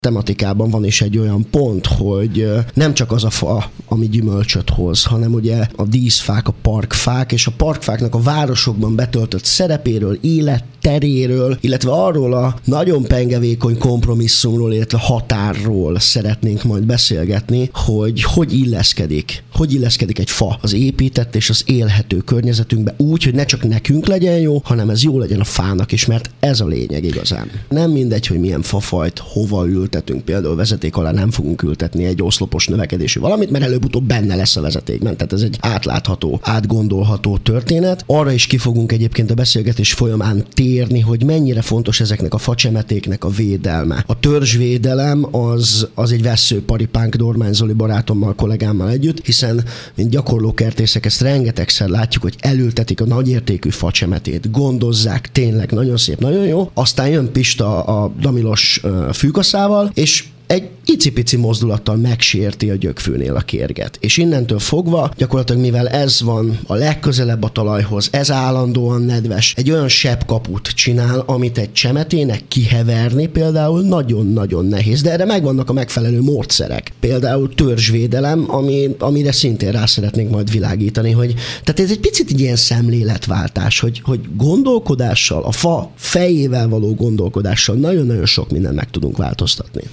tematikában van is egy olyan pont, hogy nem csak az a fa, ami gyümölcsöt hoz, hanem ugye a díszfák, a parkfák, és a parkfáknak a városokban betöltött szerepéről, életteréről, illetve arról a nagyon pengevékony kompromisszumról, illetve határról szeretnénk majd beszélgetni, hogy illeszkedik egy fa az épített és az élhető környezetünkbe úgy, hogy ne csak nekünk legyen jó, hanem ez jó legyen a fának is, mert ez a lényeg igazán. Nem mindegy, hogy milyen fafajt hova ültetünk, például vezeték alá nem fogunk ültetni egy oszlopos növekedésű valamit, mert előbb-utóbb benne lesz a vezetékben. Tehát ez egy átlátható, átgondolható történet. Arra is ki fogunk egyébként a beszélgetés folyamán térni, hogy mennyire fontos ezeknek a facsemetéknek a védelme. A törzsvédelem az egy vesszőparipánk Dormány Zoli barátommal, kollégámmal együtt, hiszen mint gyakorló kertészek ezt rengetegszer látjuk, hogy elültetik a nagyértékű facsemetét, gondozzák, tényleg nagyon szép, nagyon jó. Aztán jön Pista a damilos fűkaszával, és egy icipici mozdulattal megsérti a gyökfőnél a kérget. És innentől fogva, gyakorlatilag mivel ez van a legközelebb a talajhoz, ez állandóan nedves, egy olyan sebkaput csinál, amit egy csemetének kiheverni például nagyon-nagyon nehéz, de erre megvannak a megfelelő módszerek. Például törzsvédelem, amire szintén rá szeretnénk majd világítani, hogy tehát ez egy picit ilyen szemléletváltás, hogy gondolkodással, a fa fejével való gondolkodással nagyon-nagyon sok mindent meg tudunk változtatni.